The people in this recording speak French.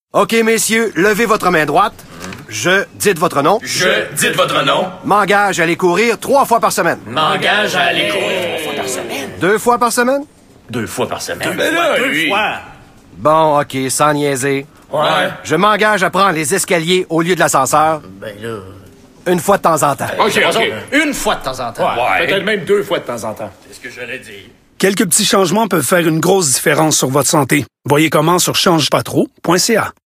OK, messieurs, levez votre main droite. Je, dites votre nom. Je, dites votre nom. M'engage à aller courir 3 fois par semaine. M'engage à aller courir 3 fois par semaine. 2 fois par semaine? 2 fois par semaine. Deux fois. Bon, OK, sans niaiser. Ouais. Je m'engage à prendre les escaliers au lieu de l'ascenseur. Ben là... 1 fois de temps en temps. OK. Une fois de temps en temps. Ouais. Peut-être même 2 fois de temps en temps. C'est ce que j'allais dire. Quelques petits changements peuvent faire une grosse différence sur votre santé. Voyez comment sur changepastro.ca.